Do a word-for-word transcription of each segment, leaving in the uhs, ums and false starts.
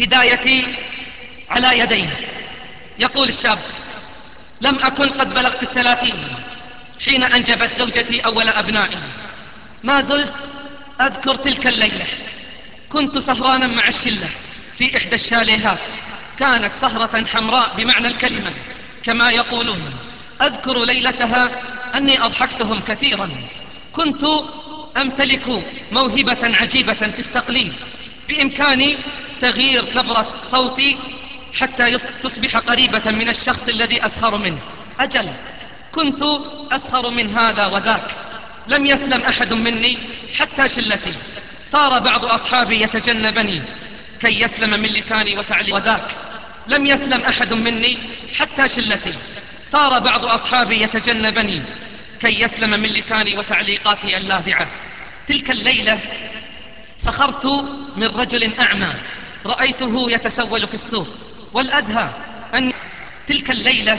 هدايتي على يديه. يقول الشاب: لم أكن قد بلغت الثلاثين حين أنجبت زوجتي أول أبنائي. ما زلت أذكر تلك الليلة، كنت سهرانا مع الشلة في إحدى الشاليهات، كانت سهرة حمراء بمعنى الكلمة كما يقولون. أذكر ليلتها أني أضحكتهم كثيرا. كنت أمتلك موهبة عجيبة في التقليد، بإمكاني تغيير نبرة صوتي حتى تصبح قريبة من الشخص الذي أسخر منه. أجل، كنت أسخر من هذا وذاك. لم يسلم أحد مني حتى شلتي. صار بعض أصحابي يتجنبني كي يسلم من لساني وتعليق وذاك. لم يسلم أحد مني حتى شلتي. صار بعض أصحابي يتجنبني كي يسلم من لساني وتعليقاتي اللاذعة. تلك الليلة سخرت من رجل أعمى رأيته يتسول في السوق، والأدهى أن تلك الليلة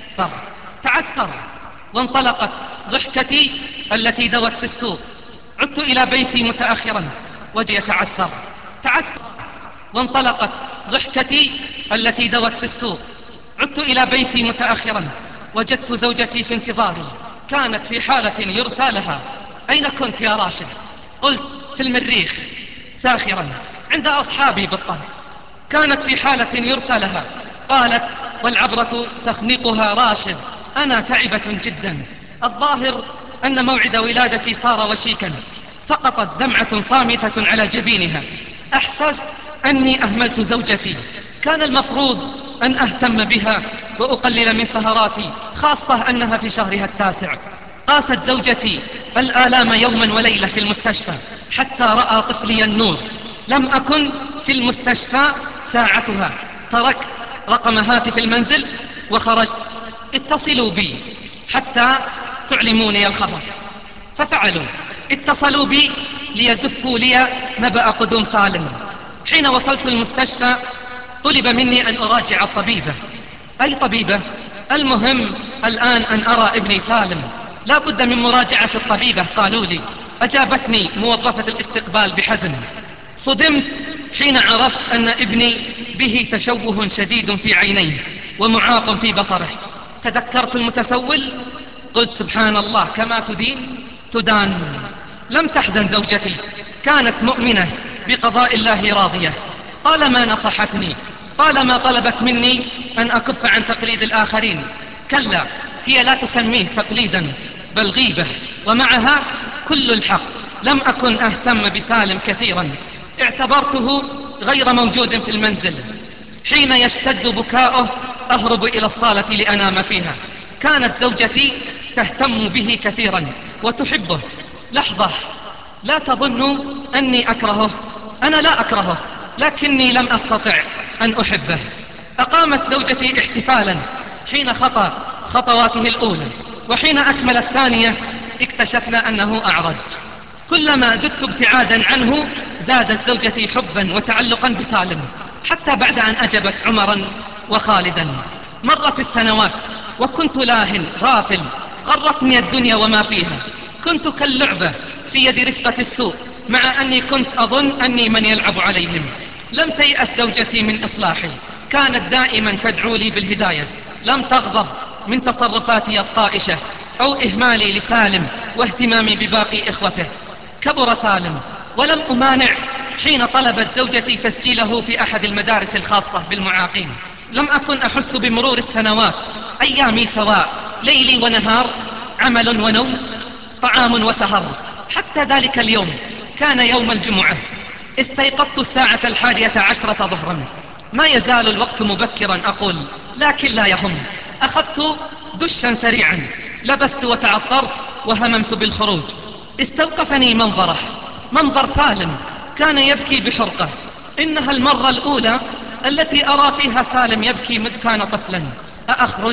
تعثر وانطلقت ضحكتي التي دوت في السوق. عدت إلى بيتي متأخرا وجي يتعثر تعثر وانطلقت ضحكتي التي دوت في السوق. عدت إلى بيتي متأخرا وجدت زوجتي في انتظاري، كانت في حالة يرثى لها. أين كنت يا راشد؟ قلت: في المريخ، ساخرا عند أصحابي بالطبع. كانت في حالة يرثى لها. قالت: والعبرة تخنقها راشد، أنا تعبة جدا. الظاهر أن موعد ولادتي صار وشيكا. سقطت دمعة صامتة على جبينها. أحسست أني أهملت زوجتي. كان المفروض أن أهتم بها وأقلل من سهراتي، خاصة أنها في شهرها التاسع. قاست زوجتي الآلام يوما وليلة في المستشفى حتى رأى طفلي النور. لم أكن في المستشفى ساعتها، تركت رقم هاتف المنزل وخرجت. اتصلوا بي حتى تعلموني الخبر. ففعلوا، اتصلوا بي ليزفوا لي نبأ قدوم سالم. حين وصلت المستشفى طلب مني أن أراجع الطبيبة. أي طبيبة؟ المهم الآن أن أرى ابني سالم. لا بد من مراجعة الطبيبة، قالوا لي. أجابتني موظفة الاستقبال بحزن. صدمت حين عرفت أن ابني به تشوه شديد في عينيه ومعاق في بصره. تذكرت المتسول، قلت: سبحان الله، كما تدين تدان. لم تحزن زوجتي، كانت مؤمنة بقضاء الله راضية. طالما نصحتني، طالما طلبت مني أن أكف عن تقليد الآخرين. كلا، هي لا تسميه تقليدا بل غيبة، ومعها كل الحق. لم أكن أهتم بسالم كثيرا، اعتبرته غير موجود في المنزل. حين يشتد بكاؤه أهرب إلى الصالة لأنام فيها. كانت زوجتي تهتم به كثيرا وتحبه. لحظة، لا تظنوا أني أكرهه، أنا لا أكرهه، لكني لم أستطع أن أحبه. أقامت زوجتي احتفالا حين خطى خطواته الأولى، وحين أكمل الثانية اكتشفنا أنه أعرج. كلما زدت ابتعادا عنه زادت زوجتي حبا وتعلقا بسالم، حتى بعد أن أجبت عمرا وخالدا. مرت السنوات وكنت لاهٍ غافل، غرتني الدنيا وما فيها. كنت كاللعبة في يد رفقة السوء، مع أني كنت أظن أني من يلعب عليهم. لم تيأس زوجتي من إصلاحي، كانت دائما تدعو لي بالهداية. لم تغضب من تصرفاتي الطائشة أو إهمالي لسالم واهتمامي بباقي إخوته. كبر سالم ولم أمانع حين طلبت زوجتي تسجيله في أحد المدارس الخاصة بالمعاقين. لم أكن أحس بمرور السنوات، أيامي سواء، ليلي ونهار، عمل ونوم، طعام وسهر. حتى ذلك اليوم كان يوم الجمعة. استيقظت الساعة الحادية عشرة ظهرا. ما يزال الوقت مبكرا أقول، لكن لا يهم. أخذت دشا سريعا، لبست وتعطرت وهممت بالخروج. استوقفني منظره، منظر سالم كان يبكي بحرقة. إنها المرة الأولى التي أرى فيها سالم يبكي مذ كان طفلا. أأخرج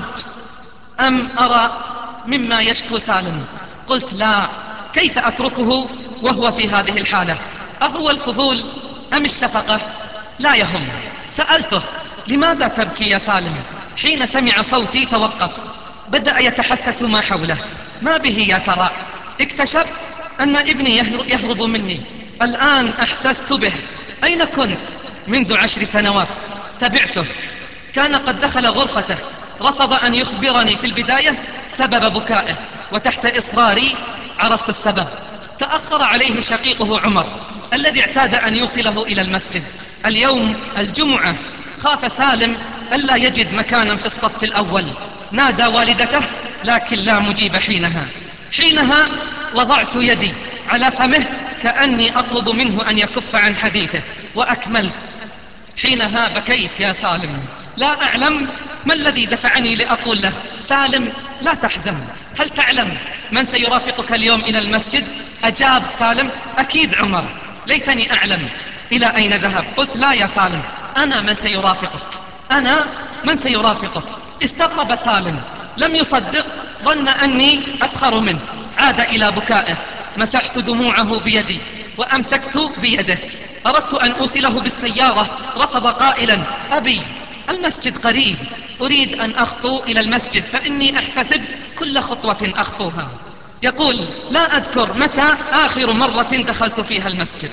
أم أرى مما يشكو سالم؟ قلت لا، كيف أتركه وهو في هذه الحالة؟ أهو الفضول أم الشفقة؟ لا يهم. سألته: لماذا تبكي يا سالم؟ حين سمع صوتي توقف، بدأ يتحسس ما حوله. ما به يا ترى؟ اكتشفت أن ابني يهرب مني. الآن أحسست به. أين كنت؟ منذ عشر سنوات. تبعته، كان قد دخل غرفته، رفض أن يخبرني في البداية سبب بكائه، وتحت إصراري عرفت السبب. تأخر عليه شقيقه عمر الذي اعتاد أن يوصله إلى المسجد. اليوم الجمعة خاف سالم ألا يجد مكانا في الصف الأول، نادى والدته لكن لا مجيب. حينها حينها وضعت يدي على فمه كأني أطلب منه أن يكف عن حديثه، وأكملت: حينها بكيت يا سالم. لا أعلم ما الذي دفعني لأقول له: سالم لا تحزن، هل تعلم من سيرافقك اليوم إلى المسجد؟ أجاب سالم: أكيد عمر. ليتني أعلم إلى أين ذهب. قلت: لا يا سالم، أنا من سيرافقك، أنا من سيرافقك. استغرب سالم، لم يصدق، ظن أني أسخر منه، عاد إلى بكائه. مسحت دموعه بيدي وأمسكت بيده، أردت أن أوصله بالسيارة، رفض قائلا: أبي المسجد قريب، أريد أن أخطو إلى المسجد فإني أحتسب كل خطوة أخطوها. يقول: لا أذكر متى آخر مرة دخلت فيها المسجد،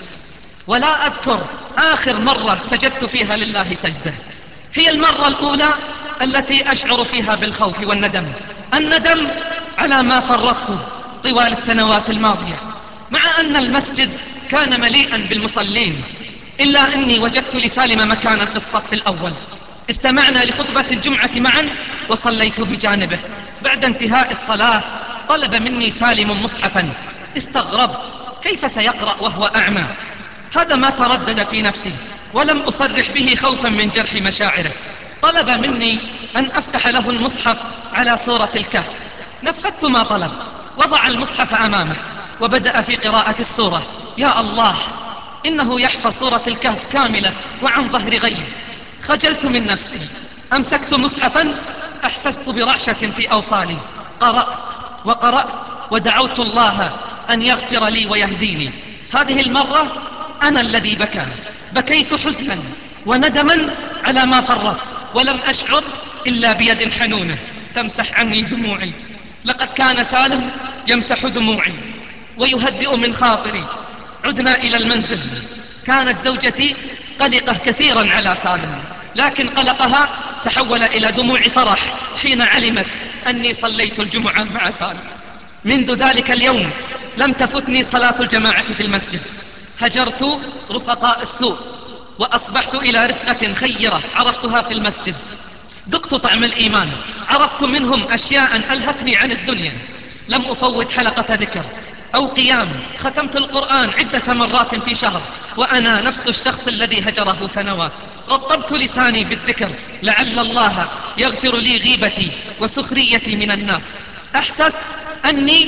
ولا أذكر آخر مرة سجدت فيها لله سجدة. هي المرة الأولى التي أشعر فيها بالخوف والندم، الندم على ما فرطت طوال السنوات الماضية. مع أن المسجد كان مليئا بالمصلين، إلا أني وجدت لسالم مكانا في الصف الأول. استمعنا لخطبة الجمعة معا وصليت بجانبه. بعد انتهاء الصلاة طلب مني سالم مصحفا. استغربت، كيف سيقرأ وهو أعمى؟ هذا ما تردد في نفسي، ولم أصرح به خوفا من جرح مشاعره. طلب مني أن أفتح له المصحف على سورة الكهف. نفذت ما طلب، وضع المصحف أمامه وبدأ في قراءة السورة. يا الله، إنه يحفظ سورة الكهف كاملة وعن ظهر غيب. خجلت من نفسي، أمسكت مصحفا، أحسست برعشة في أوصالي. قرأت وقرأت ودعوت الله أن يغفر لي ويهديني. هذه المرة أنا الذي بكى، بكيت حزنا وندما على ما فرطت، ولم أشعر إلا بيد حنونة تمسح عني دموعي. لقد كان سالم يمسح دموعي ويهدئ من خاطري. عدنا إلى المنزل. كانت زوجتي قلقة كثيرا على سالم، لكن قلقها تحول إلى دموع فرح حين علمت أني صليت الجمعة مع سالم. منذ ذلك اليوم لم تفتني صلاة الجماعة في المسجد. هجرت رفقاء السوء وأصبحت إلى رفقة خيرة عرفتها في المسجد. ذقت طعم الإيمان، عرفت منهم أشياء ألهتني عن الدنيا. لم أفوت حلقة ذكر أو قيام. ختمت القرآن عدة مرات في شهر وأنا نفس الشخص الذي هجره سنوات. رطبت لساني بالذكر لعل الله يغفر لي غيبتي وسخريتي من الناس. أحسست أني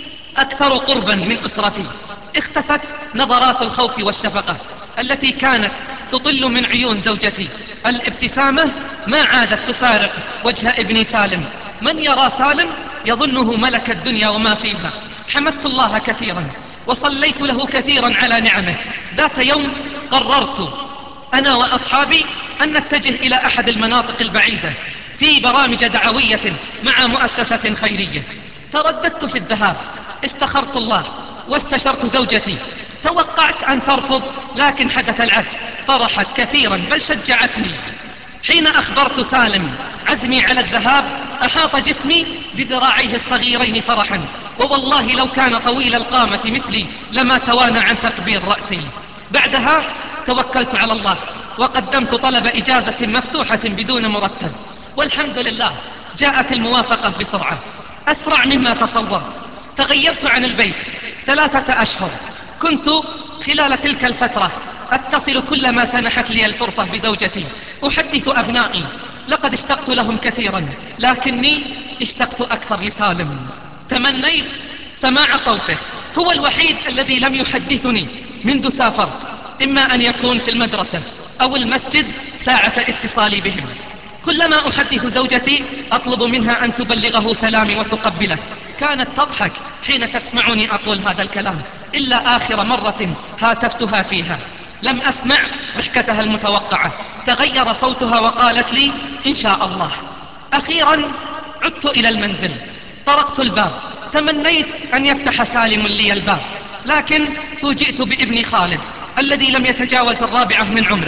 أكثر قربا من أسرتي. اختفت نظرات الخوف والشفقة التي كانت تطل من عيون زوجتي. الابتسامة ما عادت تفارق وجه ابني سالم. من يرى سالم يظنه ملك الدنيا وما فيها. حمدت الله كثيرا وصليت له كثيرا على نعمه. ذات يوم قررت أنا وأصحابي أن نتجه إلى أحد المناطق البعيدة في برامج دعوية مع مؤسسة خيرية. ترددت في الذهاب، استخرت الله واستشرت زوجتي. توقعت أن ترفض، لكن حدث العكس، فرحت كثيرا بل شجعتني. حين أخبرت سالم عزمي على الذهاب أحاط جسمي بذراعيه الصغيرين فرحا، ووالله لو كان طويل القامة مثلي لما توانى عن تقبيل رأسي. بعدها توكلت على الله وقدمت طلب إجازة مفتوحة بدون مرتب، والحمد لله جاءت الموافقة بسرعة أسرع مما تصورت. تغيبت عن البيت ثلاثة أشهر. كنت خلال تلك الفترة أتصل كلما سنحت لي الفرصة بزوجتي، أحدث أبنائي. لقد اشتقت لهم كثيرا، لكني اشتقت أكثر لسالم. تمنيت سماع صوته، هو الوحيد الذي لم يحدثني منذ سافرت، إما أن يكون في المدرسة أو المسجد ساعة اتصالي بهم. كلما أحدث زوجتي أطلب منها أن تبلغه سلامي وتقبله. كانت تضحك حين تسمعني أقول هذا الكلام، إلا آخر مرة هاتفتها فيها لم أسمع ضحكتها المتوقعة. تغير صوتها وقالت لي إن شاء الله. أخيرا عدت إلى المنزل، طرقت الباب، تمنيت أن يفتح سالم لي الباب، لكن فوجئت بابني خالد الذي لم يتجاوز الرابعة من عمره.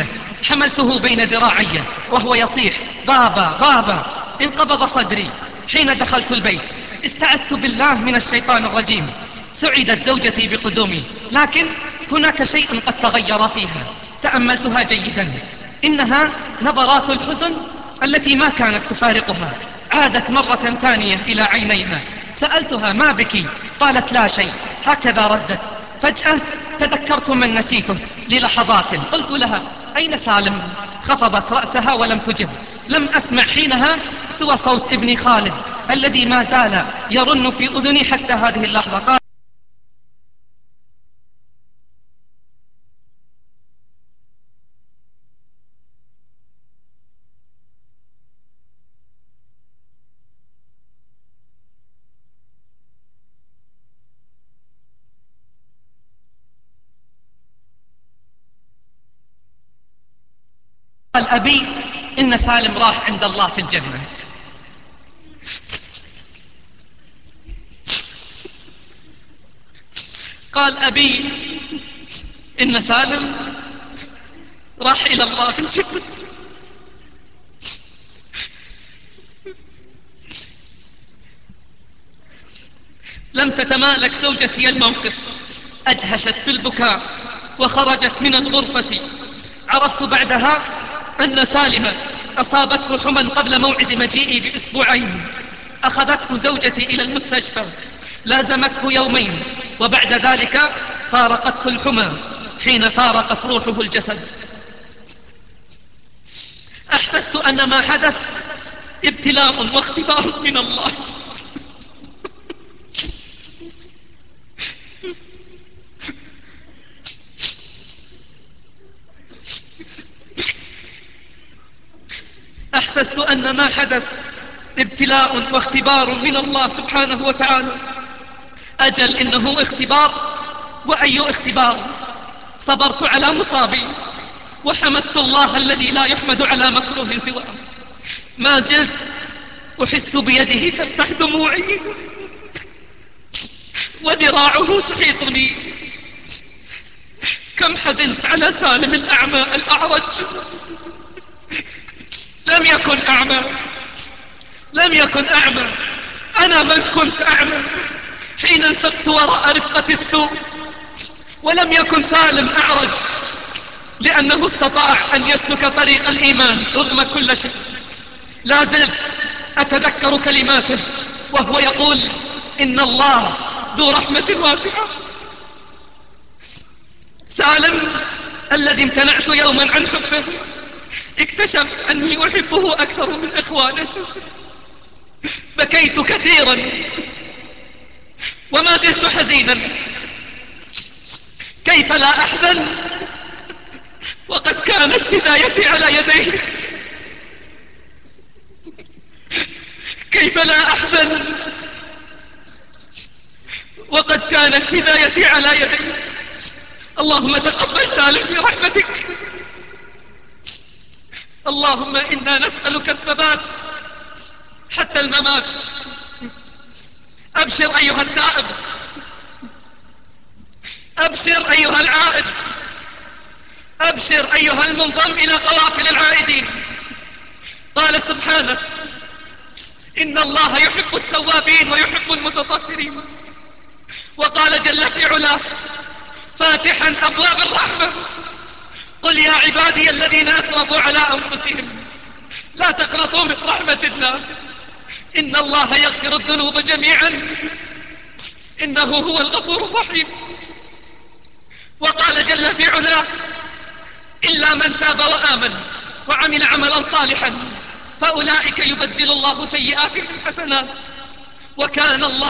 حملته بين ذراعي وهو يصيح بابا بابا. انقبض صدري حين دخلت البيت. استعذت بالله من الشيطان الرجيم. سعدت زوجتي بقدومي، لكن هناك شيء قد تغير فيها. تأملتها جيدا، إنها نظرات الحزن التي ما كانت تفارقها عادت مرة ثانية إلى عينيها. سألتها ما بك؟ قالت لا شيء. هكذا ردت. فجأة تذكرت من نسيته للحظات. قلت لها أين سالم؟ خفضت رأسها ولم تجب. لم أسمع حينها سوى صوت ابني خالد الذي ما زال يرن في أذني حتى هذه اللحظة. قال أبي إن سالم راح عند الله في الجنة. قال أبي إن سالم راح إلى الله في الجنة. لم تتمالك زوجتي الموقف، أجهشت في البكاء وخرجت من الغرفة. عرفت بعدها أن سالم أصابته حمى قبل موعد مجيئي بأسبوعين. أخذته زوجتي إلى المستشفى، لازمته يومين، وبعد ذلك فارقته الحمى حين فارقت روحه الجسد. أحسست أن ما حدث ابتلاء واختبار من الله. أحسست أن ما حدث ابتلاء واختبار من الله سبحانه وتعالى. أجل إنه اختبار، وأي اختبار. صبرت على مصابي وحمدت الله الذي لا يحمد على مكروه سواه. ما زلت أحس بيده تمسح دموعي وذراعه تحيطني. كم حزنت على سالم الأعمى الأعرج. لم يكن أعمى، لم يكن أعمى. أنا من كنت أعمى حين انسقت وراء رفقة السوء. ولم يكن سالم أعرج لأنه استطاع أن يسلك طريق الإيمان رغم كل شيء. لا زلت أتذكر كلماته وهو يقول إن الله ذو رحمة واسعة. سالم الذي امتنعت يوما عن حبه اكتشفت أني أحبه أكثر من إخوانه. بكيت كثيرا وما زلت حزينا. كيف لا أحزن وقد كانت هدايتي على يديه؟ كيف لا أحزن وقد كانت هدايتي على يديه؟ اللهم تقبل سالم في رحمتك. اللهم إنا نسألك الثبات حتى الممات. أبشر أيها التائب، أبشر أيها العائد، أبشر أيها المنضم إلى قوافل العائدين. قال سبحانه إن الله يحب التوابين ويحب المتطهرين. وقال جل في علاه فاتحا أبواب الرحمة قل يا عبادي الذين أسرفوا على أنفسهم لا تقنطوا من رحمة الله إن الله يغفر الذنوب جميعا إنه هو الغفور الرحيم. وقال جل في علاه إلا من تاب وآمن وعمل عملا صالحا فأولئك يبدل الله سيئاتهم حسنات وكان الله